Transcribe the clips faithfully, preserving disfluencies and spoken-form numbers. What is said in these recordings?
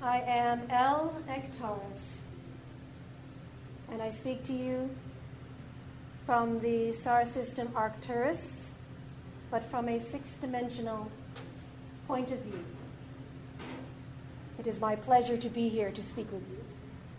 I am El Ektaris, and I speak to you from the star system Arcturus, but from a six-dimensional point of view. It is my pleasure to be here to speak with you.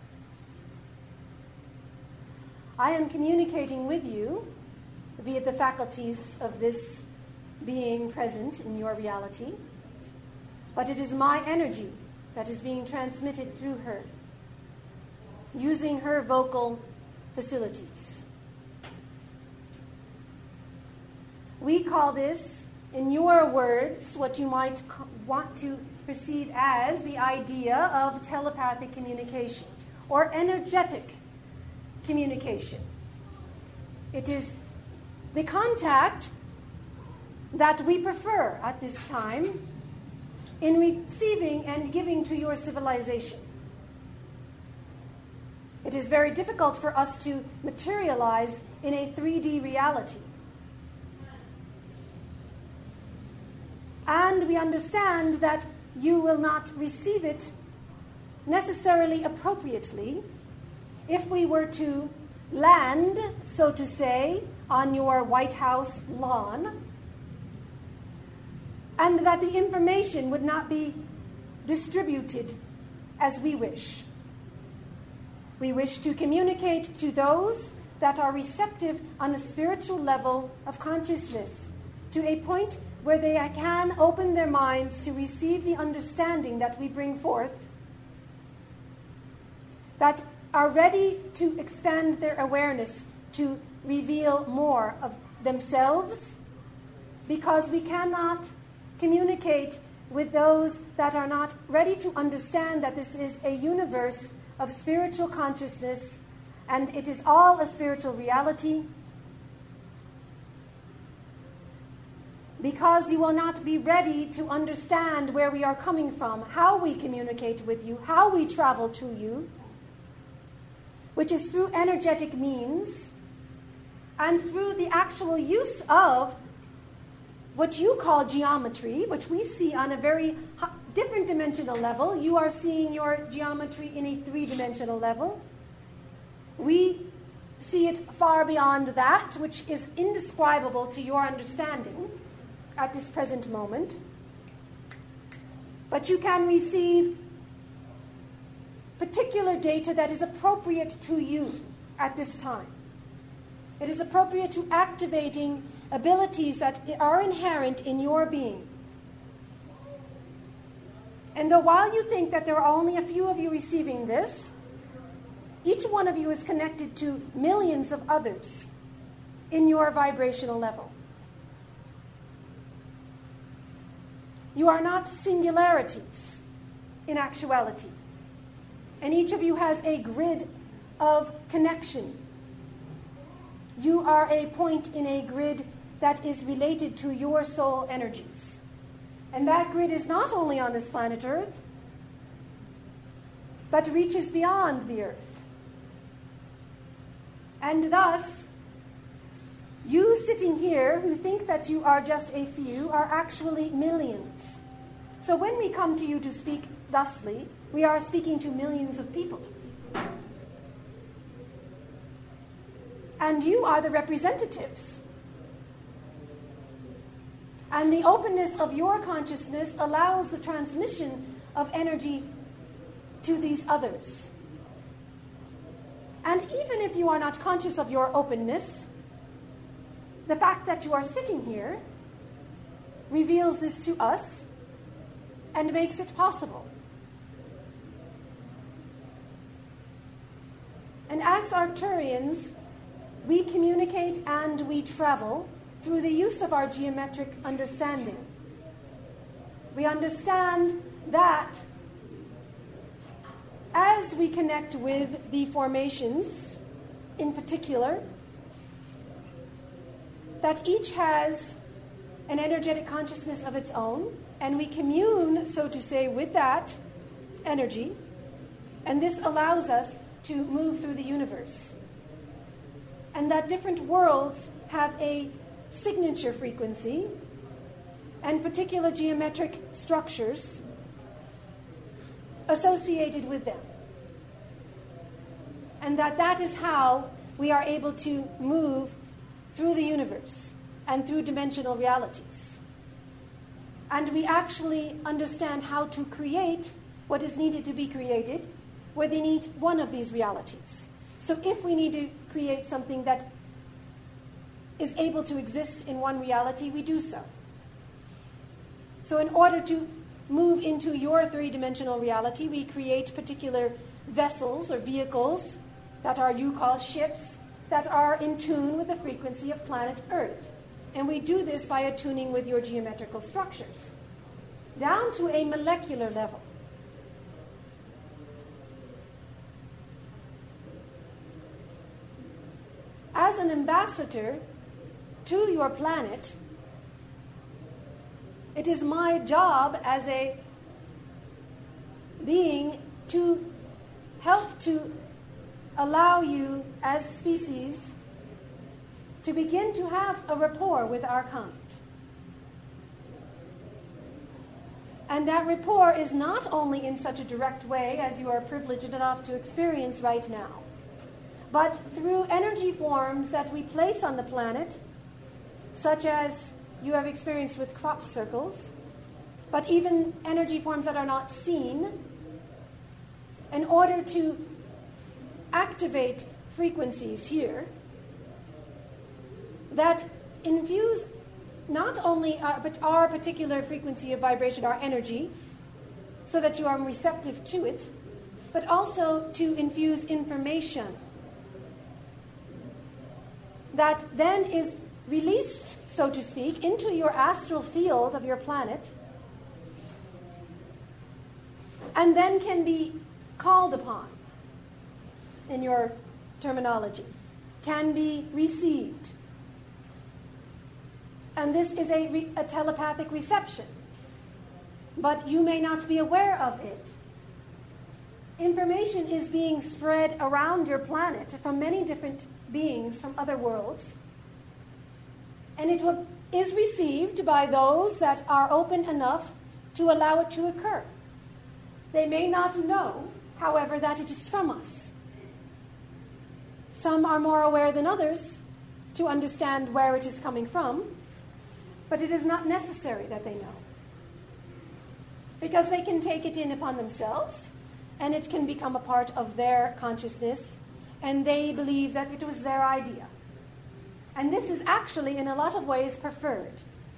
I am communicating with you via the faculties of this being present in your reality, but it is my energy that is being transmitted through her, using her vocal facilities. We call this, in your words, what you might want to perceive as the idea of telepathic communication or energetic communication. It is the contact that we prefer at this time in receiving and giving to your civilization. It is very difficult for us to materialize in a three D reality. And we understand that you will not receive it necessarily appropriately if we were to land, so to say, on your White House lawn, and that the information would not be distributed as we wish. We wish to communicate to those that are receptive on a spiritual level of consciousness, to a point where they can open their minds to receive the understanding that we bring forth, that are ready to expand their awareness to reveal more of themselves, because we cannot communicate with those that are not ready to understand that this is a universe of spiritual consciousness and it is all a spiritual reality, because you will not be ready to understand where we are coming from, how we communicate with you, how we travel to you, which is through energetic means and through the actual use of what you call geometry, which we see on a very different dimensional level. You are seeing your geometry in a three-dimensional level. We see it far beyond that, which is indescribable to your understanding at this present moment. But you can receive particular data that is appropriate to you at this time. It is appropriate to activating abilities that are inherent in your being. And though while you think that there are only a few of you receiving this, each one of you is connected to millions of others in your vibrational level. You are not singularities in actuality. And each of you has a grid of connection. You are a point in a grid that is related to your soul energies. And that grid is not only on this planet Earth, but reaches beyond the Earth. And thus, you sitting here who think that you are just a few are actually millions. So when we come to you to speak thusly, we are speaking to millions of people. And you are the representatives. And the openness of your consciousness allows the transmission of energy to these others. And even if you are not conscious of your openness, the fact that you are sitting here reveals this to us and makes it possible. And as Arcturians, we communicate and we travel through the use of our geometric understanding. We understand that as we connect with the formations in particular, that each has an energetic consciousness of its own, and we commune, so to say, with that energy, and this allows us to move through the universe. And that different worlds have a signature frequency and particular geometric structures associated with them. And that that is how we are able to move through the universe and through dimensional realities. And we actually understand how to create what is needed to be created within each one of these realities. So if we need to create something that is able to exist in one reality, we do so. So in order to move into your three-dimensional reality, we create particular vessels or vehicles that are, you call ships, that are in tune with the frequency of planet Earth. And we do this by attuning with your geometrical structures, down to a molecular level. As an ambassador to your planet, it is my job as a being to help to allow you as species to begin to have a rapport with our kind. And that rapport is not only in such a direct way as you are privileged enough to experience right now, but through energy forms that we place on the planet, such as you have experienced with crop circles, but even energy forms that are not seen, in order to activate frequencies here that infuse not only our, but our particular frequency of vibration, our energy, so that you are receptive to it, but also to infuse information that then is released, so to speak, into your astral field of your planet, and then can be called upon, in your terminology, can be received. And this is a, re- a telepathic reception, but you may not be aware of it. Information is being spread around your planet from many different beings from other worlds, and it will, is received by those that are open enough to allow it to occur. They may not know, however, that it is from us. Some are more aware than others to understand where it is coming from, but it is not necessary that they know, because they can take it in upon themselves, and it can become a part of their consciousness, and they believe that it was their idea. And this is actually, in a lot of ways, preferred,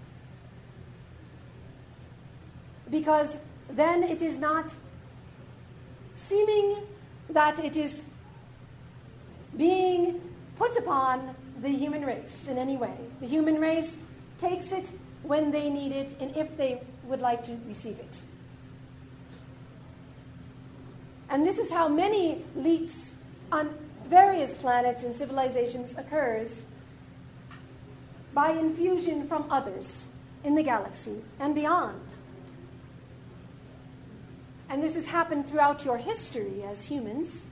because then it is not seeming that it is being put upon the human race in any way. The human race takes it when they need it and if they would like to receive it. And this is how many leaps on various planets and civilizations occurs, by infusion from others in the galaxy and beyond. And this has happened throughout your history as humans.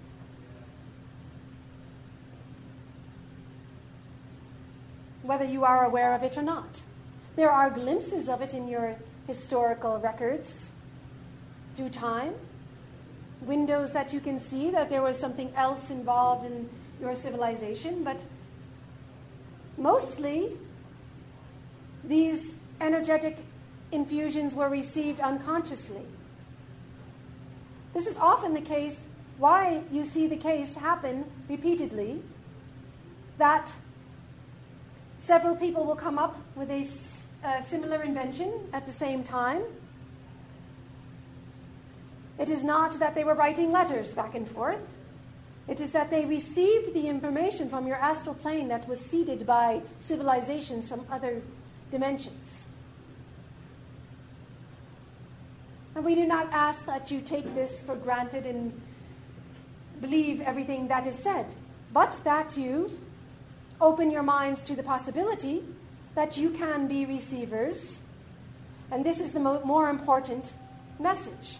Whether you are aware of it or not. There are glimpses of it in your historical records through time. Windows that you can see that there was something else involved in your civilization, but mostly these energetic infusions were received unconsciously. This is often the case, why you see the case happen repeatedly, that several people will come up with a uh, similar invention at the same time. It is not that they were writing letters back and forth. It is that they received the information from your astral plane that was seeded by civilizations from other dimensions. And we do not ask that you take this for granted and believe everything that is said, but that you open your minds to the possibility that you can be receivers. And this is the mo- more important message.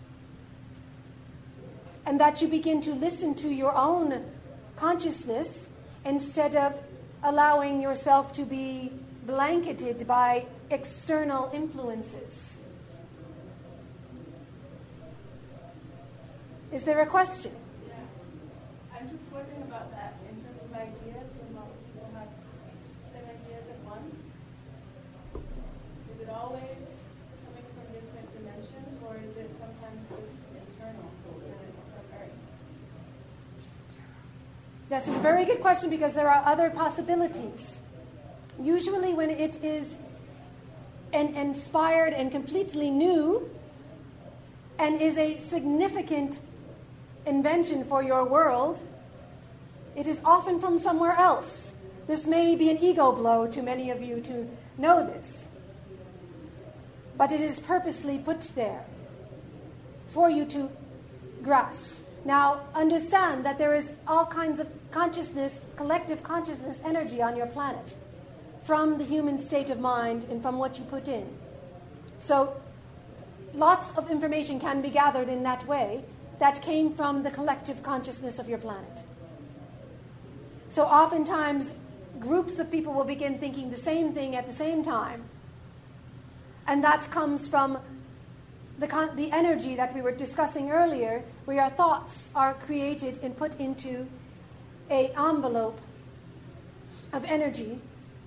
And that you begin to listen to your own consciousness instead of allowing yourself to be blanketed by external influences. Is there a question? Yeah. I'm just wondering about that in terms of ideas, when lots of people have the same ideas at once. Is it always coming from different dimensions, or is it sometimes just internal from Earth? That's a very good question, because there are other possibilities. Usually when it is an inspired and completely new and is a significant invention for your world, it is often from somewhere else. This may be an ego blow to many of you to know this, but it is purposely put there for you to grasp. Now, understand that there is all kinds of consciousness, collective consciousness energy on your planet, from the human state of mind and from what you put in. So, lots of information can be gathered in that way that came from the collective consciousness of your planet. So oftentimes, groups of people will begin thinking the same thing at the same time, and that comes from the, con- the energy that we were discussing earlier, where our thoughts are created and put into an envelope of energy,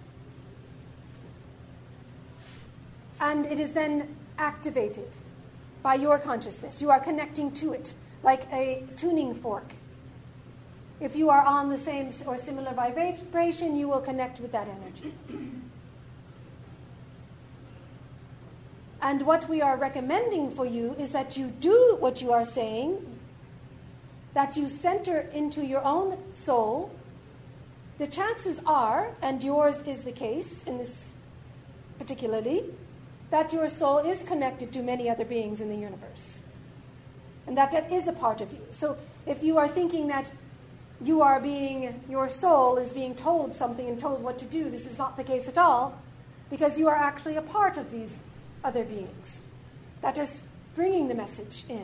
and it is then activated by your consciousness. You are connecting to it like a tuning fork. If you are on the same or similar vibration, you will connect with that energy. And what we are recommending for you is that you do what you are saying, that you center into your own soul. The chances are, and yours is the case in this particularly, that your soul is connected to many other beings in the universe. And that that is a part of you. So if you are thinking that you are being, your soul is being told something and told what to do, this is not the case at all, because you are actually a part of these other beings that are bringing the message in.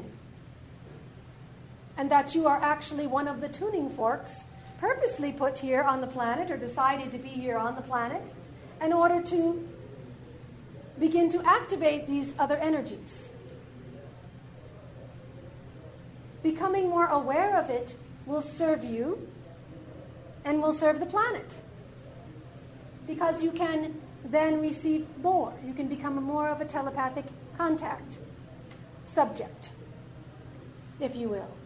And that you are actually one of the tuning forks purposely put here on the planet, or decided to be here on the planet, in order to begin to activate these other energies. Becoming more aware of it will serve you and will serve the planet. Because you can then receive more. You can become more of a telepathic contact subject, if you will.